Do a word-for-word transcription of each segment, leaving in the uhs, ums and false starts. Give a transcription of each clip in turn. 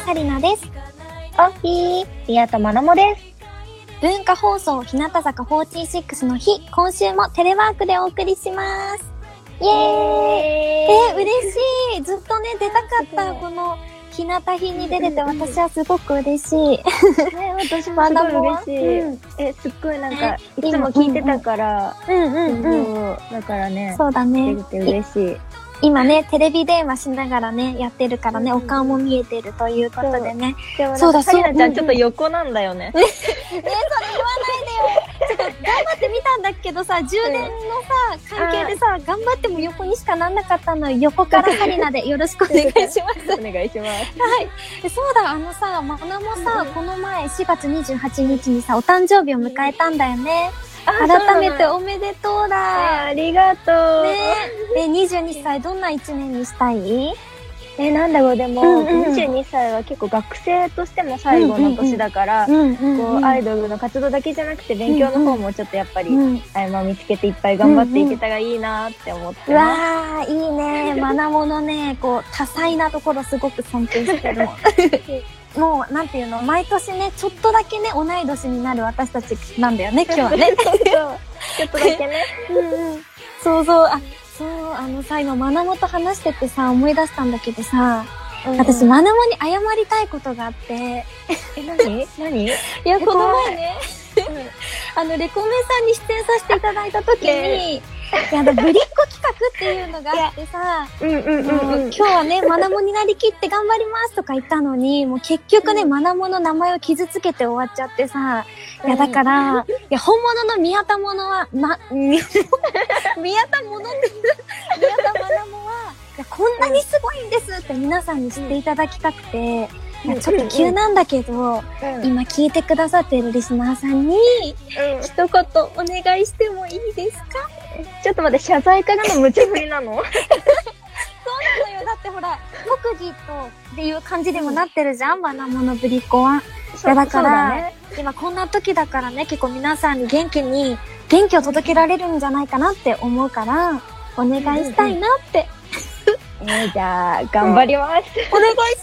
紗理奈です。 おひー、宮田まなもです。 文化放送日向坂フォーティーシックスの日、今週もテレワークでお送りします。イエーイ。えー、嬉しい。ずっとね、出たかった。この日向日に出れて私はすごく嬉しい。ね、 私もすごい嬉しい。うん、え、すっごいなんか、いつも聞いてたから、 うんうんうん。 そう、だからね、 そうだね。 出れて嬉しい。 今ね、テレビ電話しながらね、やってるからね、うん、お顔も見えてるということでね。 そうだ、紗理奈ちゃんちょっと横なんだよね。 ね、それ言わないでよ。ちょっと頑張ってみたんだけどさ、充電のさ、関係でさ、頑張っても横にしかなんなかったのよ。横から紗理奈でよろしくお願いします。 お願いします。はい。 そうだ、あのさ、まなもさ、この前しがつにじゅうはちにちにさ、お誕生日を迎えたんだよね。改めておめでとうだ、 えー、ありがとう、 ね、えにじゅうにさいどんないちねんにしたい？ えー、なんだろう、でも、うんうん、にじゅうにさいは結構学生としても最後の年だから、こうアイドルの活動だけじゃなくて勉強の方もちょっとやっぱり、うんうん、合間を見つけていっぱい頑張っていけたらいいなって思ってます。 うんうん、うわー、いいね。まなものね、こう多彩なところすごく尊敬してるもん。もう、なんていうの、毎年ね、ちょっとだけね、同い年になる私たちなんだよね、今日はね。 そう。ちょっとだけね。 うんうん。そうそう、あ、そう、あのさ、今、まなもと話しててさ、思い出したんだけどさ、うんうん、私、まなもに謝りたいことがあって。え、 何何？いや、この前ね、あの、レコメンさんに出演させていただいたときに、いや、ぶりっ子企画っていうのがあってさ、 うんうんうんうん、 今日はね、まなもになりきって頑張りますとか言ったのに、もう結局ね、まなもの名前を傷つけて終わっちゃってさ、いや、だから、いや、本物の宮田ものは、ま、宮田ものって、宮田まなもは、いや、こんなにすごいんですって皆さんに知っていただきたくて、いや、ちょっと急なんだけど、うん、今聞いてくださっているリスナーさんに、うん、一言お願いしてもいいですか？ ちょっと待って、謝罪からの無茶ぶりなの？そうなのよ。だってほら、特技とっていう感じでもなってるじゃん、まなものぶりっ子は。いや、だから、ね、今こんな時だからね、結構皆さんに元気に、元気を届けられるんじゃないかなって思うから、お願いしたいなって。 うんうん、えー、じゃあ、頑張ります。 お願いします。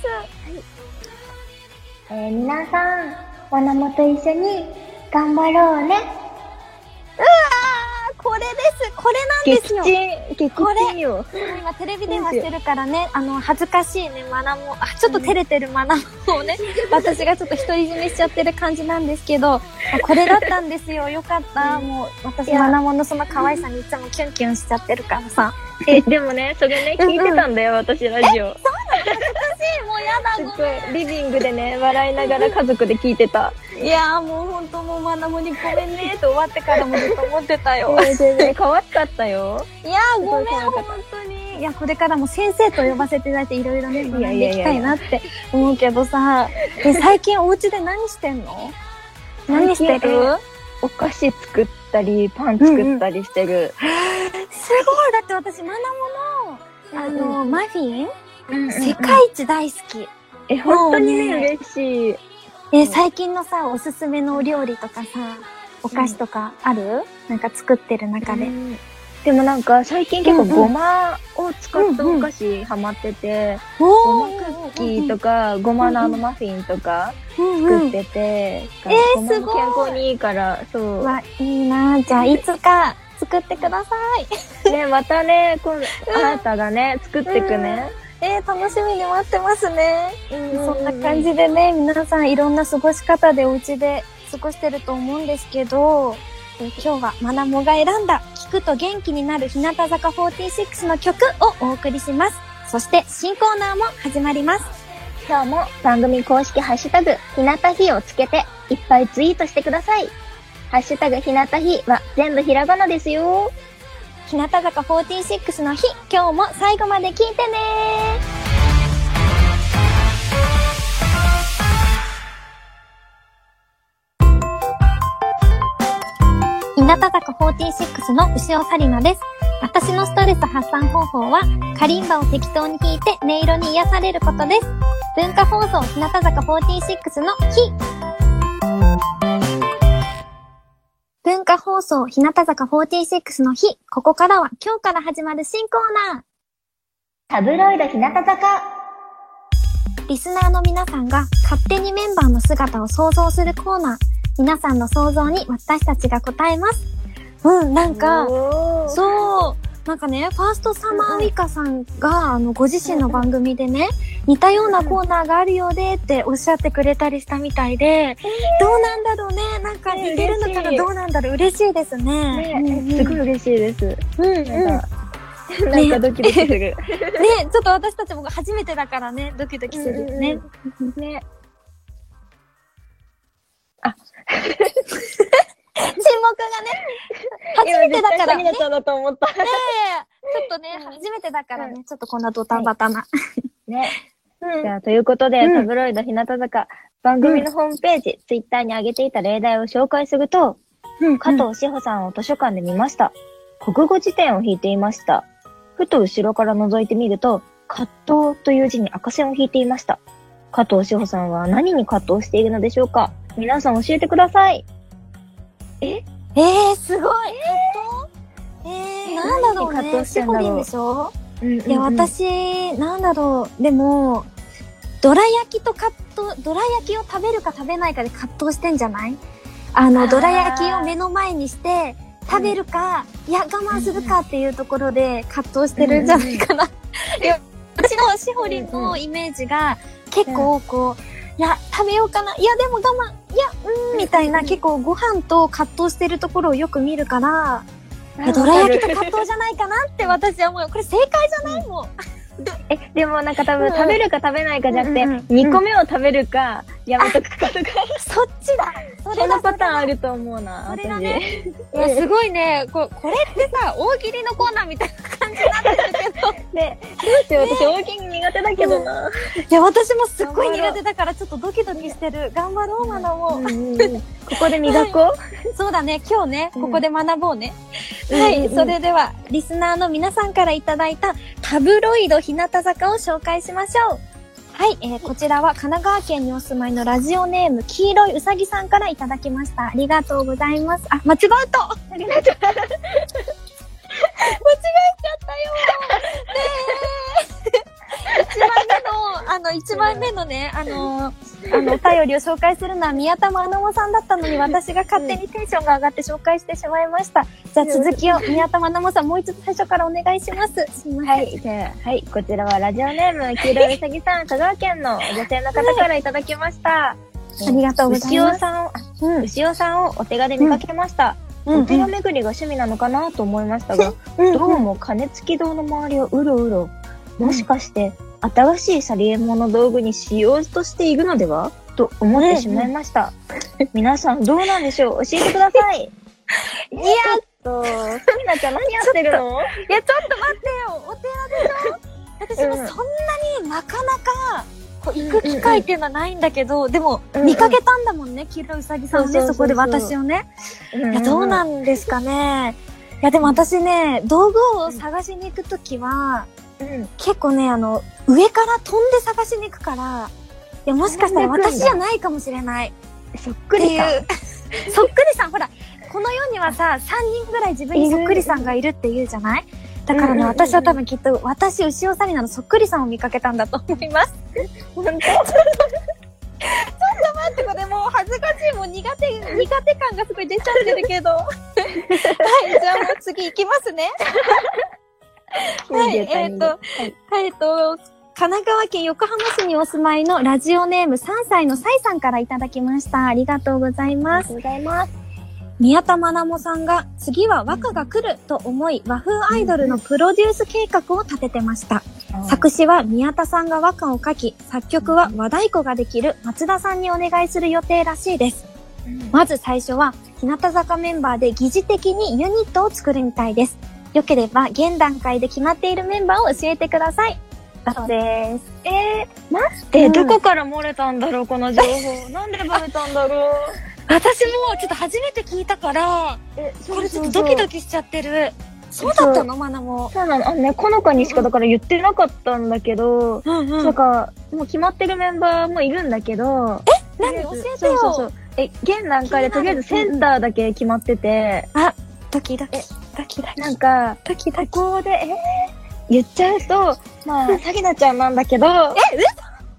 はい、 えー、皆さん、まなもと一緒に頑張ろうね。 うわー、これです。これなんですよ。 激鎮、激鎮よ。 今テレビ電話してるからね、あの、恥ずかしいね、まなも、あ、ちょっと照れてるまなもをね、私がちょっと独り占めしちゃってる感じなんですけど、これだったんですよ。よかった。もう、私、まなものその可愛さにいつもキュンキュンしちゃってるからさ。 え、でもね、それね、聞いてたんだよ、私、ラジオ。 そうなの？恥ずかしい。もうやだ、ごめん。 リビングでね、笑いながら家族で聞いてた。 いやー、もうほんともうまなもにごめんねって終わってからもずっと思ってたよ。 全然可愛かったよ。 いやー、ごめん、ほんとに。いや、これからも先生と呼ばせていただいていろいろね、学んでいきたいなって思うけどさ、え、最近お家で何してんの？何してる？ お菓子作ったり、パン作ったりしてる。うんうん、 すごい！だって私、まなもの、あの、うん、マフィン、うんうんうん、世界一大好き。 え、ほんとにね、嬉しい。 え、最近のさ、おすすめのお料理とかさ、お菓子とかある？うん、なんか作ってる中で。うん、 でもなんか最近結構ごまを使ったお菓子ハマってて、うんうん、ごまクッキーとか、ごまのあのマフィンとか作ってて、 うんうん、えー、すごい。 健康にいいから、そう。 わ、いいな。じゃあいつか作ってください。 ね、またね、今度、あなたがね、作ってくね。 うん、えー、楽しみに待ってますね。うん、そんな感じでね、皆さんいろんな過ごし方でお家で過ごしてると思うんですけど、え今日はまなもが選んだ聞くと元気になる日向坂フォーティーシックスの曲をお送りします。そして新コーナーも始まります。 今日も番組公式ハッシュタグひなたひをつけていっぱいツイートしてください。ハッシュタグひなたひは全部ひらがなですよ。 日向坂フォーティーシックスの日、今日も最後まで聞いてねー。日向坂フォーティーシックスの牛尾紗理奈です。私のストレス発散方法は、カリンバを適当に弾いて音色に癒されることです。文化放送日向坂フォーティーシックスの日。文化放送日向坂フォーティーシックスの日。ここからは今日から始まる新コーナー。 タブロイド日向坂。 リスナーの皆さんが勝手にメンバーの姿を想像するコーナー。皆さんの想像に私たちが答えます。うん、なんか、そう、なんかね、ファーストサマーウイカさんが、あの、ご自身の番組でね、似たようなコーナーがあるようでっておっしゃってくれたりしたみたいで、どうなんだろうね、なんか似てるのかな、どうなんだろう、嬉しいですね。 ね、すごい嬉しいです。 うんうん。 なんかドキドキする。ね、 ちょっと私たちも初めてだからね、ドキドキするよね。ね。あ。沈黙がね、初めてだからね。 ちょっとね、 初めてだからね、ちょっとこんなドタバタな。 ね。じゃあ、ということで、タブロイド日向坂、番組のホームページ、ツイッターに上げていた例題を紹介すると、加藤志保さんを図書館で見ました。国語辞典を引いていました。ふと後ろから覗いてみると、葛藤という字に赤線を引いていました。加藤志保さんは何に葛藤しているのでしょうか？皆さん教えてください。ええー、すごい。えー、えー、なんだろうね。シホリンでしょ？うんうんうん、いや、私、なんだろう。でも、どら焼きと葛藤、どら焼きを食べるか食べないかで葛藤してんじゃない？あの、どら焼きを目の前にして、食べるか、うん、いや、我慢するかっていうところで葛藤してるんじゃないかな。うんうん、いや、私のシホリンのイメージが、結構、こう、いや、食べようかな。いや、でも我慢。いや、うーん、みたいな、結構ご飯と葛藤してるところをよく見るから、どら焼きと葛藤じゃないかなって私は思う。これ正解じゃないもん。 え、でもなんか多分食べるか食べないかじゃなくて、にこめを食べるか、やめとくかとか。 そっちだ。 そのパターンあると思うな。 それだね。いや、すごいね。ここれってさ、大喜利のコーナーみたいな感じになってるけど。 ね、どうしよう、私大喜利苦手だけどな。 いや、私もすっごい苦手だからちょっとドキドキしてる。頑張ろう、マナも。 ここで磨こう。そうだね。今日ね、ここで学ぼうね。はい。それでは、リスナーの皆さんからいただいたタブロイド日向坂を紹介しましょう。はい、えー、こちらは神奈川県にお住まいのラジオネーム黄色いうさぎさんからいただきました。ありがとうございます。あ、間違えた。ありがとう。間違えちゃったよ。ねえ。一番目の、あの、一番目のね、あの、あの、お便りを紹介するのは宮田まなもさんだったのに、私が勝手にテンションが上がって紹介してしまいました。じゃあ続きを宮田まなもさん、もう一度最初からお願いします。すいません。 はい、じゃあ、はい、こちらはラジオネーム、黄色いうさぎさん、香川県の女性の方からいただきました。 ありがとうございます。 牛尾さんを、うん、牛尾さんをお手紙で見かけました。うん、お寺巡りが趣味なのかなと思いましたが、うん、どうも鐘付き堂の周りをうろうろ、もしかして、新しい去り物の道具にしようとしているのではと思ってしまいました。うん、皆さんどうなんでしょう？教えてください。いやっと、ふみなちゃん何やってるの？いや、ちょっと待ってよ。お寺でしょ？私もそんなになかなか、こう行く機会っていうのはないんだけど、でも、見かけたんだもんね、黄色うさぎさんをね、そこで私をね。いや、どうなんですかね。いや、でも私ね、道具を探しに行くときは、うん、結構ね、あの、上から飛んで探しに行くから、いや、もしかしたら私じゃないかもしれない。 そっくりさん。 そっくりさん、ほら、この世にはさ、さんにんぐらい自分にそっくりさんがいるって言うじゃない？だからね、私は多分きっと、私、牛尾紗理奈のそっくりさんを見かけたんだと思います。本当？ちょっと待って、これもう恥ずかしい、もう苦手、苦手感がすごい出ちゃってるけど。はい、じゃあもう次行きますね。はい、えっと、はい、えっと、神奈川県横浜市にお住まいのラジオネームさんさいのさいさんからいただきました。ありがとうございます。 ありがとうございます。 宮田まなもさんが次は和歌が来ると思い、和風アイドルのプロデュース計画を立ててました。うん、作詞は宮田さんが和歌を書き、作曲は和太鼓ができる松田さんにお願いする予定らしいです。うん、まず最初は日向坂メンバーで疑似的にユニットを作るみたいです。よければ現段階で決まっているメンバーを教えてください。だそうです。 えー、待って、うん、どこから漏れたんだろう、この情報。なんでバレたんだろう。 私もちょっと初めて聞いたから、え、これちょっとドキドキしちゃってる。そうだったのマナも。 そうなの。あのね、この子にしかだから言ってなかったんだけど、うんうん、なんか、もう決まってるメンバーもいるんだけど、 え何教えてよ。そうそうそう。 え、現段階でとりあえずセンターだけ決まってて、 うん、あ、ドキドキ。ドキドキ。 なんか、 ドキドキ。 ここで、えー、言っちゃうと、まあ、さぎなちゃんなんだけど、 え、嘘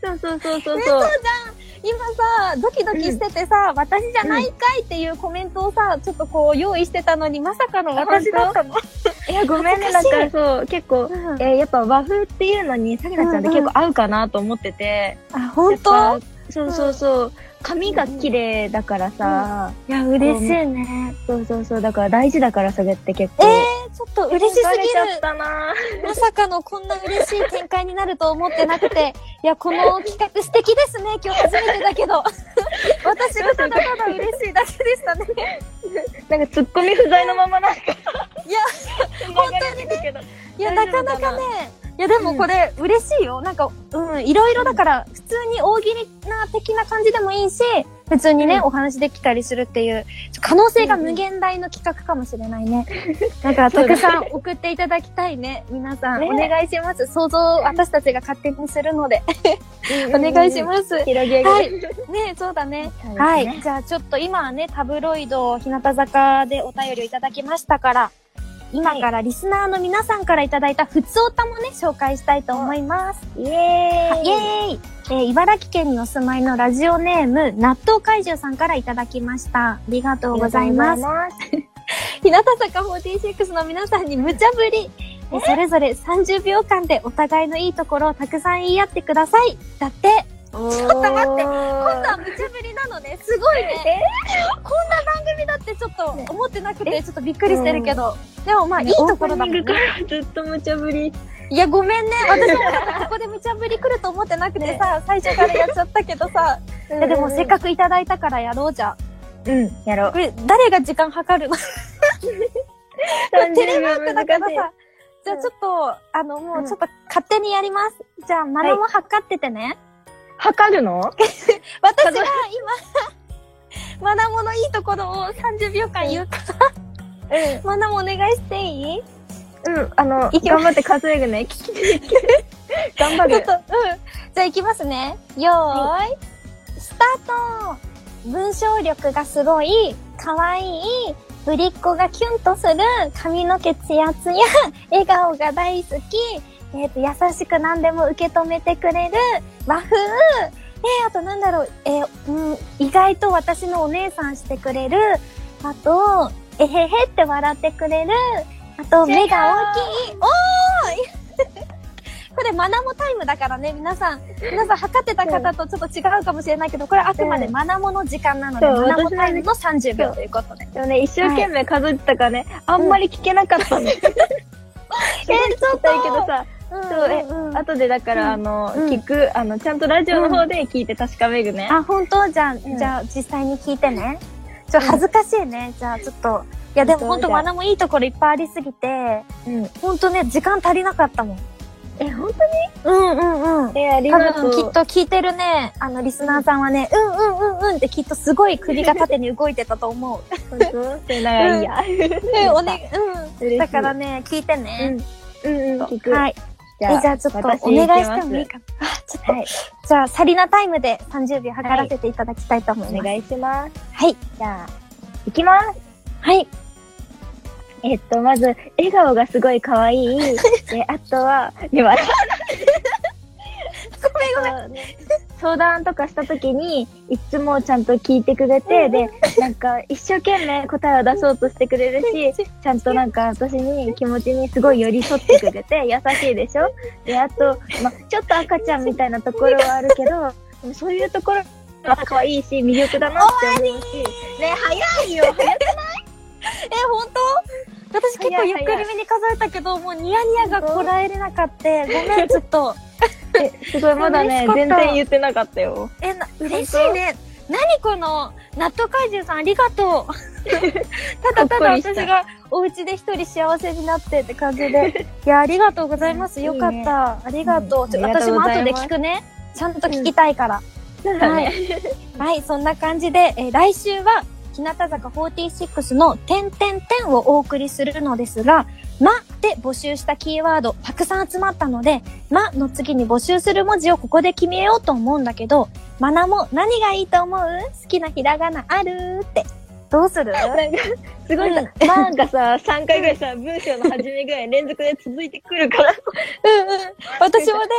そうそうそうそう。 嘘じゃん。今さ、ドキドキしててさ、うん、私じゃないかいっていうコメントをさ、ちょっとこう用意してたのに、まさかの私だったの。 いや、ごめんね。なんかそう、結構、うん、えー、やっぱ和風っていうのに、さきなちゃんって結構合うかなと思ってて。 うんうん、あ、ほんと？ そうそうそう。髪が綺麗だからさ、 うん、いや、嬉しいね。 そうそうそう。だから大事だから、それって結構。 えー、ちょっと嬉しすぎる。 ちゃったなまさかのこんな嬉しい展開になると思ってなくて、いや、この企画素敵ですね。今日初めてだけど。私がただただ嬉しいだけでしたね。 なんかツッコミ不在のままなんか。いや、本当にね。いや、なかなかね。いやでもこれ嬉しいよ。なんか、うん、いろいろだから、普通に大喜利な的な感じでもいいし、普通にね、うん、お話できたりするっていう、可能性が無限大の企画かもしれないね。だからたくさん送っていただきたいね。皆さん、ね、お願いします。想像を私たちが勝手にするので。お願いします。 広げる。 はい。ね、そうだね。ねはい。じゃあちょっと今はね、タブロイド、日向坂でお便りをいただきましたから、今からリスナーの皆さんからいただいたふつおたもね、紹介したいと思います。 イエーイ、 イエーイ、えー、茨城県にお住まいのラジオネーム、納豆怪獣さんからいただきました。ありがとうございます。日向坂フォーティーシックスの皆さんに無茶ぶり。それぞれさんじゅうびょうかんでお互いのいいところをたくさん言い合ってください。だって。ちょっと待って。今度は無茶ぶりなのね。すごいね。こんな番組だってちょっと思ってなくて、ちょっとびっくりしてるけど。でもまあ、いいところだもんね。 ずっと無茶ぶり。 いや、ごめんね。私もここで無茶ぶり来ると思ってなくてさ、最初からやっちゃったけどさ。いや、でもせっかくいただいたからやろうじゃ。 うん、やろう。 これ、誰が時間計るの？テレマークだからさ。じゃあちょっと、あの、もうちょっと勝手にやります。じゃあ、マナも測っててね。 測るの？ 私が今、マナモのいいところをさんじゅうびょうかん言うから、うん、マナモお願いしていい？ うん、あの、頑張って数えるね。頑張る。 ちょっと、うん。じゃあ行きますね。よーい、はい、スタート。文章力がすごい、かわいい、ぶりっ子がキュンとする、髪の毛ツヤツヤ、笑顔が大好き、えっと、優しく何でも受け止めてくれる、和風、えー、あとなんだろう、えー、うん、意外と私のお姉さんしてくれる、あと、えへへって笑ってくれる、あと、目が大きい、おーいこれ、マナモタイムだからね、皆さん。皆さん、測ってた方とちょっと違うかもしれないけど、これあくまでマナモの時間なので、マナモタイムのさんじゅうびょうということで。 でもね、一生懸命数えてたからね、あんまり聞けなかったんです。えー、ちょっといいけどさ、そう、え、後でだから、あの、聞く、あの、ちゃんとラジオの方で聞いて確かめるね。 あ、本当？じゃあ、じゃあ、実際に聞いてね。ちょ、恥ずかしいね。じゃあ、ちょっと。いや、でも本当マナもいいところいっぱいありすぎて、うん。本当ね、時間足りなかったもん。 え、本当に？うんうんうん。 え、ありがとう。 多分きっと聞いてるね、あの、リスナーさんはね、うんうんうんうんってきっとすごい首が縦に動いてたと思う。 本当？それならいいや。 うん、おね、うん。だからね、聞いてね。 うん、うん、聞く。 はい。じゃあ、じゃあちょっとお願いしてもいいかな。あ、ちょっと。はい。じゃあ、サリナタイムでさんじゅうびょう測らせていただきたいと思います。 お願いします。 はい。 じゃあ、いきます。 はい。 えっと、まず、笑顔がすごい可愛い。で、あとは、今、ごめんごめん。相談とかしたときに、いつもちゃんと聞いてくれて、で、なんか、一生懸命答えを出そうとしてくれるし、ちゃんとなんか私に気持ちにすごい寄り添ってくれて、優しいでしょ？で、あと、ま、ちょっと赤ちゃんみたいなところはあるけど、そういうところは可愛いし、魅力だなって思うし。ね、早いよ、早くない？ え、ほんと？私結構ゆっくりめに数えたけど、もうニヤニヤがこらえれなかった。ごめん、ちょっと。 え、すごい、まだね、全然言ってなかったよ。 え、な、嬉しいね。なにこの、納豆怪獣さんありがとう。ただただ私がお家で一人幸せになってって感じで。いや、ありがとうございます。よかった。ありがとう。私も後で聞くね。ちゃんと聞きたいから。はい。はい、そんな感じで、え、来週は、日向坂フォーティーシックスの点点点をお送りするのですが、まで募集したキーワードたくさん集まったので、まの次に募集する文字をここで決めようと思うんだけど、まなも何がいいと思う？好きなひらがなあるって。どうする？なんか、 すごいさ、うん、なんかさ、さんかいぐらいさ、文章の始めぐらい連続で続いてくるから。 うんうん。私もね、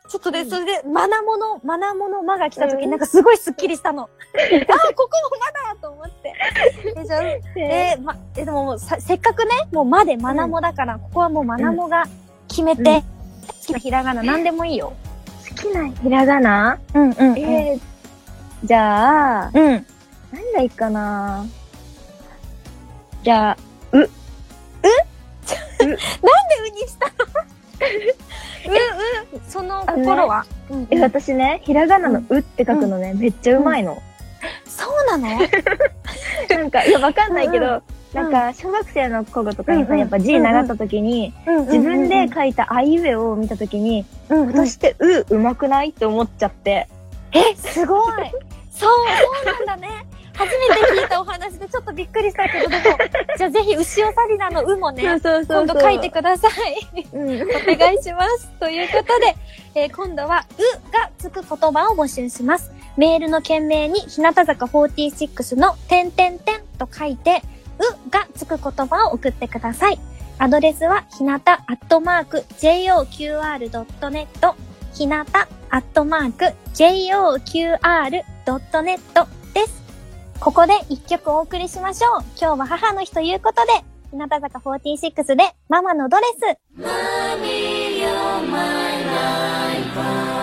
ちょっとね、それで、まなもの、まなものまが来た時、うん、なんかすごいスッキリしたの。あー、ここもまだと思って。え、じゃあ、えー、ま、え、でももうさ、せっかくね、もうまでまなもだから、うん、ここはもうまなもが決めて、うん、好きなひらがな何でもいいよ。 好きなひらがなうんうん、うん。 えー、じゃあ、 うん。 何がいいかなじゃあ、う。ううなんでうにしたのう、う、その心は、 ねうんうん、え、私ね、ひらがなのうって書くのね、うん、めっちゃうまいの。うん、 そうなのなんか、いや、わかんないけど、うんうん、なんか、小学生の頃とかにさ、やっぱ字習った時に、うんうん、自分で書いたあいうえを見た時に、うんうん、私ってう、うまくないって思っちゃって。 え、すごいそう、そうなんだね。初めて聞いたお話でちょっとびっくりしたけど、でも、じゃあぜひ、牛尾サリナのうもね、そうそうそうそう今度書いてください。うん、お願いします。ということで、えー、今度は、うがつく言葉を募集します。メールの件名に、日向坂フォーティーシックスの点々点と書いて、うがつく言葉を送ってください。アドレスは、ひなたアットマーク ジェイオーキューアールドットネット、ひなたアットマーク ジェイオーキューアールドットネットです。ここで一曲お送りしましょう。今日は母の日ということで、日向坂フォーティーシックスでママのドレス。Mommy, you're my life.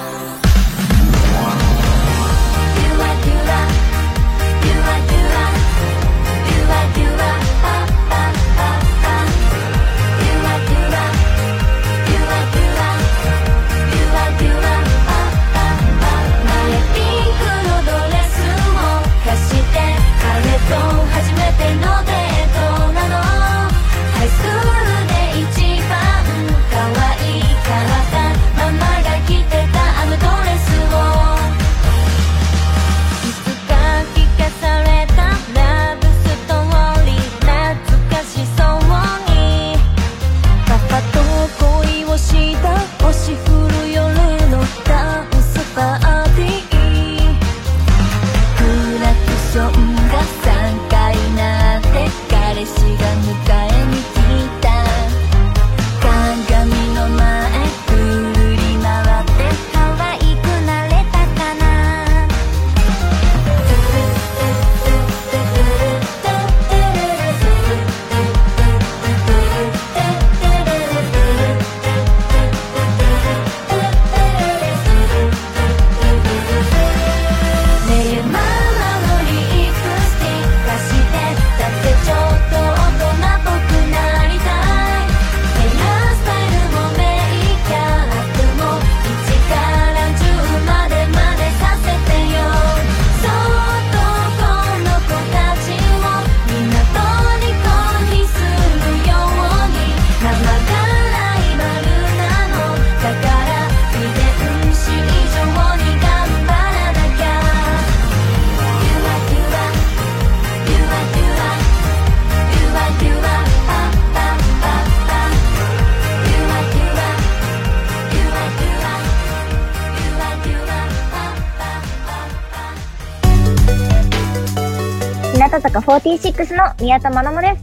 日向坂フォーティーシックスの宮田愛萌です。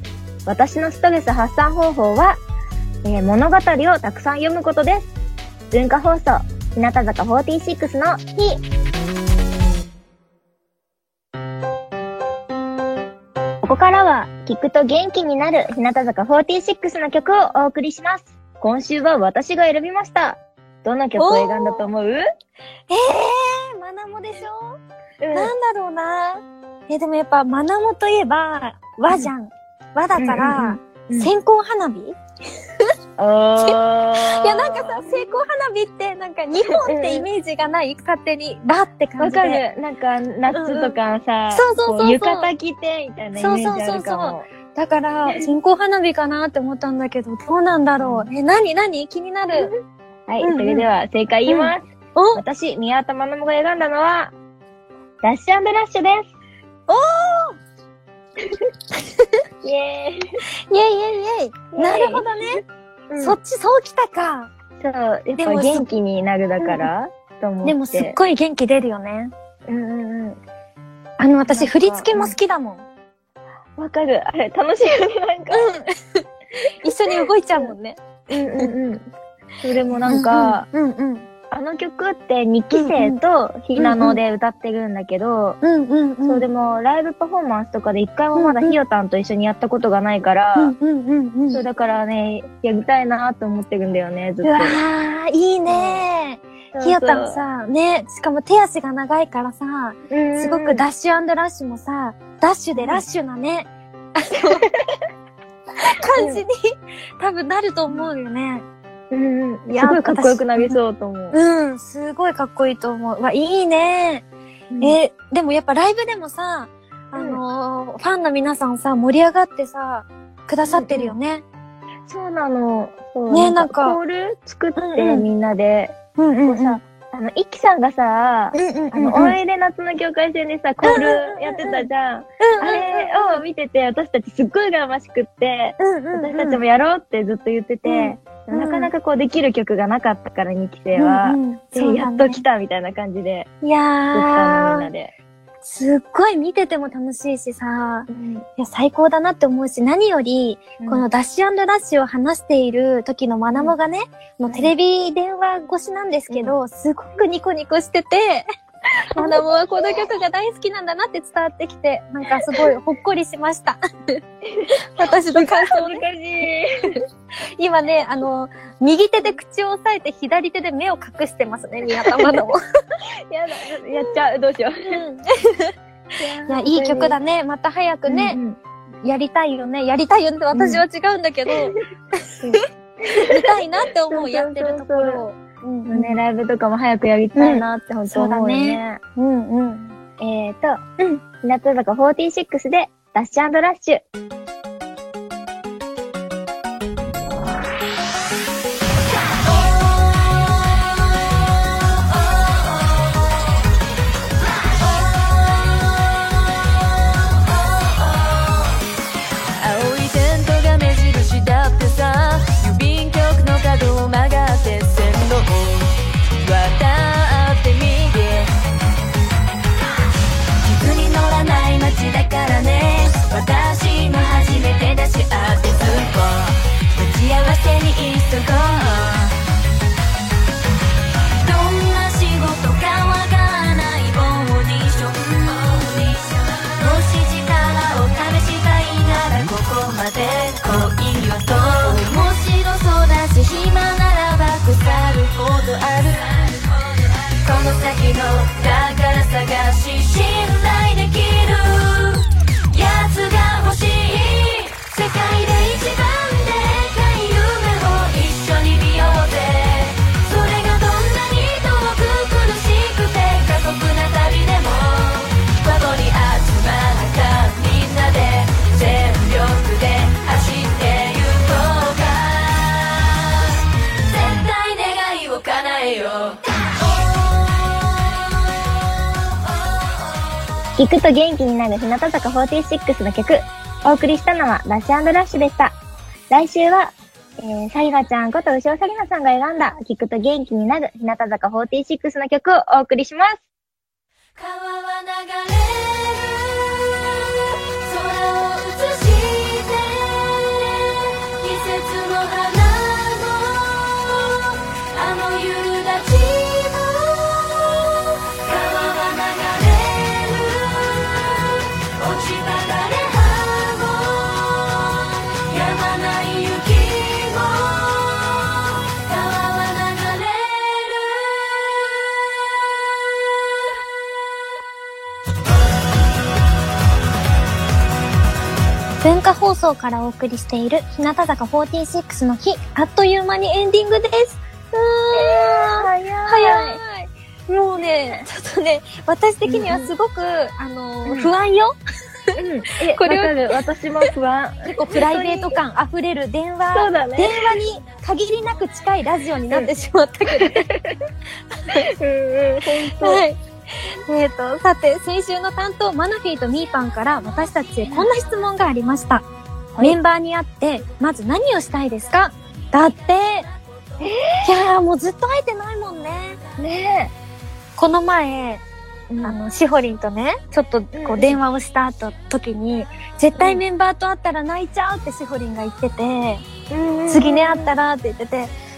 私のストレス発散方法は、えー、物語をたくさん読むことです。文化放送、日向坂フォーティーシックスの日。ここからは、聞くと元気になる日向坂フォーティーシックスの曲をお送りします。今週は私が選びました。どの曲を選んだと思う？ えー、マナモでしょ、うん、なんだろうな。え、でもやっぱマナモといえば和じゃん。うん、和だから、うんうんうん、線香花火おーいやなんかさ、線香花火ってなんか日本ってイメージがない、うん、勝手にラって感じで。 わかる。なんか夏とかさ、うんうん、そうそうそうそう、浴衣着てみたいなイメージあるかも。そうそうそうそう。 だから線香花火かなって思ったんだけど、どうなんだろう。え、なになに気になる。 はい、うんうん、それでは正解言います。うん、私、宮田愛萌が選んだのは、ダッシュ&ラッシュです。 おーイェーイイェイイェイイェイなるほどね、うん。そっち、そうきたか。 そう、やっぱ元気になるだから、うん、と思って。 でもすっごい元気出るよね。 うんうんうん。 あの、私、振り付けも好きだもん。 わかる。あれ、楽しいよね、なんか。 うん。一緒に動いちゃうもんね。 うんうんうん。それもなんか、 うんうん、 あの曲ってにき生とひなので歌ってるんだけど、 うんうんうん。 そうでもライブパフォーマンスとかで一回もまだひよたんと一緒にやったことがないから、 うんうんうんうん。 そうだからね、やりたいなと思ってるんだよね、ずっと。 うわー、いいねー。ひよたんさ、ね、しかも手足が長いからさ、すごくダッシュ&ラッシュもさ、ダッシュでラッシュなね、あの、感じに多分なると思うよね。 うんうん。すごいかっこよくなりそうと思う。 うん、すごいかっこいいと思う。わ、いいね。うん、え、でもやっぱライブでもさ、あのーうん、ファンの皆さんさ、盛り上がってさ、くださってるよね。 うん、そうなの。そうね、なんか。 コール作って、うんうん、みんなで。 うんうん、うん。 さ、あの、イキさんがさ、うんうんうんうん、あの、おいで夏の境界線でさ、コールやってたじゃん。うんうん、あれを見てて、私たちすっごい羨ましくって、うんうんうん、私たちもやろうってずっと言ってて、うん、なかなかこうできる曲がなかったから、にき生は。うんうん、で、ね、やっと来たみたいな感じで。 いやー。 作ったのみんなで。 すっごい見てても楽しいしさ、うん、いや最高だなって思うし、何より、うん、このダッシュ&ラッシュを話している時のマナモがね、うん、もうテレビ電話越しなんですけど、うん、すごくニコニコしてて、マナモはこの曲が大好きなんだなって伝わってきて、なんかすごいほっこりしました。私の感想ね。今ね、あの、右手で口を押さえて左手で目を隠してますね、宮田マナモ。 やだ、やっちゃう、どうしよう。うん、 いや、いい曲だね。また早くね、うんうん、やりたいよね。やりたいよねって私は違うんだけど、うん、見たいなって思う、やってるところを。 うんうん、ね、ライブとかも早くやりたいなって本当思うよね。 うん、うんうん。 えーと、うん、日向坂フォーティーシックスでダッシュ&ラッシュ。私も初めてだしあってずっと待ち合わせに急ごう。どんな仕事かわからないオーディション、もし力を試したいならここまで来いよと。面白そうだし暇ならば腐るほどある。この先の宝探し信頼できるやつが欲しい。世界で一番でかい夢を一緒に見ようぜ。それがどんなに遠く苦しくて過酷な旅でもここに集まったみんなで全力で走ってゆこうか。絶対願いを叶えよう。聞くと元気になる日向坂フォーティーシックスの曲。お送りしたのはダッシュ&ラッシュでした。来週は、えー、サリナちゃんこと後ろサリナさんが選んだ聞くと元気になる日向坂フォーティーシックスの曲をお送りします。川は流れる空を映して季節の花もあの夕立も川は流れ落ち葉がれ葉もやまない雪も川は流れる。 文化放送からお送りしている日向坂フォーティーシックスの日、あっという間にエンディングです。うーん、早い。早い。もうね、ちょっとね、私的にはすごく、うん、あの、うん、不安よ。 うん、え、これわかる。私も不安。 結構プライベート感あふれる電話、そうだね、電話に限りなく近いラジオになってしまったけど。うんうん、本当。はい。えっと、さて、先週の担当、マナフィーとミーパンから私たちへこんな質問がありました。はい、メンバーに会って、まず何をしたいですか？だって、えー、いやーもうずっと会えてないもんね。 ねえ。 この前、うん、あの、しほりんとね、ちょっとこう電話をした後、時に、絶対メンバーと会ったら泣いちゃうってしほりんが言ってて、うん、次ね会ったらって言ってて、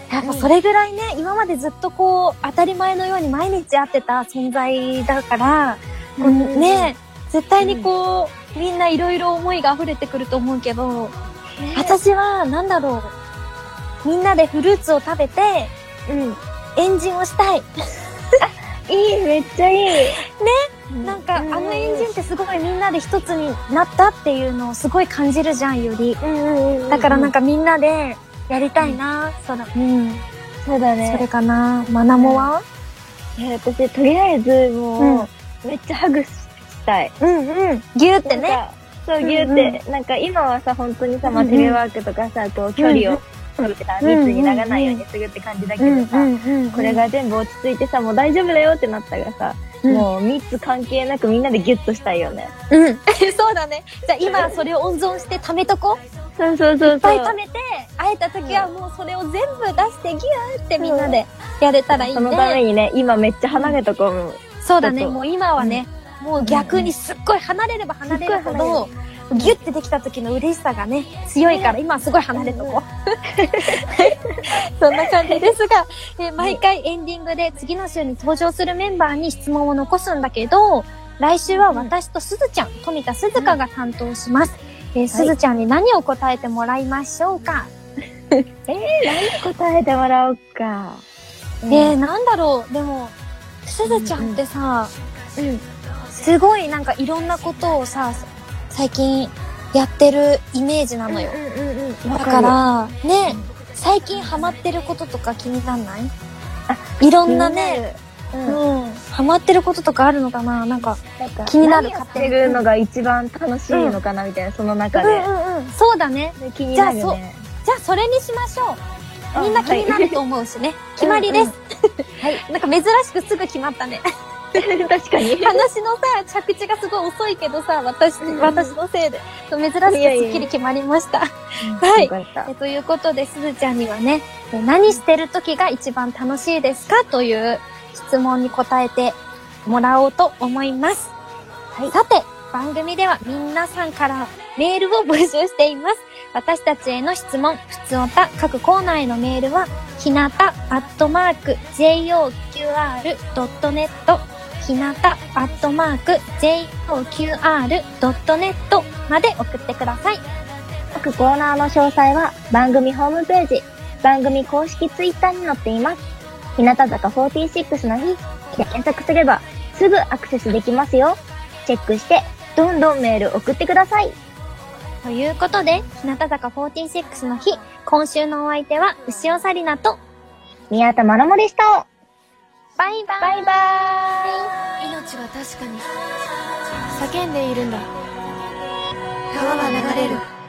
やっぱそれぐらいね、今までずっとこう、当たり前のように毎日会ってた存在だから、こうね、絶対にこう、みんないろいろ思いが溢れてくると思うけど、私は、なんだろう、みんなでフルーツを食べて、うん、エンジンをしたい。 あ、いい、めっちゃいい。ね、 なんか、あのエンジンってすごいみんなで一つになったっていうのをすごい感じるじゃん、より。だからなんかみんなでやりたいな、そら。うん。 そうだね。 それかな。マナモは？ いや、私、とりあえず、もう、めっちゃハグしたい。 うんうん。ギューってね。 そう、ギューって。なんか今はさ、本当にさ、まあ、テレワークとかさ、こう、距離を、密にならないようにするって感じだけどさ、これが全部落ち着いてさ、もう大丈夫だよってなったらさ、もう密関係なくみんなでギュッとしたいよね。 うん。そうだね。じゃあ今それを温存して貯めとこう。 そうそうそう。いっぱい貯めて、会えた時はもうそれを全部出してギューってみんなでやれたらいいね。 そのためにね、今めっちゃ離れとこう。 そうだね。もう今はね、もう逆にすっごい離れれば離れるほど、ギュッてできた時の嬉しさがね、強いから、今はすごい離れとこう。そんな感じですが、え毎回エンディングで次の週に登場するメンバーに質問を残すんだけど、来週は私とすずちゃん、富田すずかが担当します。えー、すずちゃんに何を答えてもらいましょうか。 えー、何答えてもらおうか。 えー、なんだろう、でも、すずちゃんってさ、うん、すごいなんかいろんなことをさ、最近やってるイメージなのよ。うんうんうん、だから、ね、最近ハマってることとか気になんない？あ、いろんなね、うん、うん、ハマってることとかあるのかな？なんか、なんか気になる。 何やってるのが一番楽しいのかな、うん、みたいな、その中で。 うんうんうん、そうだね。 気になるね。 じゃあ、そ、じゃあそれにしましょう。みんな気になると思うしね。はい、決まりです。はい。なんか珍しくすぐ決まったね。 確かに。 話のさ、着地がすごい遅いけどさ、私、うん、私のせいで、珍しくすっきり決まりました。はい。えということで、すずちゃんにはね、何してる時が一番楽しいですかという質問に答えてもらおうと思います。はい。さて、番組では皆さんからメールを募集しています。私たちへの質問、ふつおた、各コーナーへのメールは、ひなたアットマーク ジェイオーキューアールドットネットひなたアットマーク ジェイオーキューアールドットネット まで送ってください。 各コーナーの詳細は番組ホームページ、番組公式ツイッターに載っています。日向坂フォーティーシックスの日で検索すればすぐアクセスできますよ。チェックしてどんどんメール送ってください。 ということで、日向坂フォーティーシックスの日、今週のお相手は牛尾紗理奈と宮田まなもでした。 バイバイ。 バイバイ。命は確かに叫んでいるんだ。川は流れる。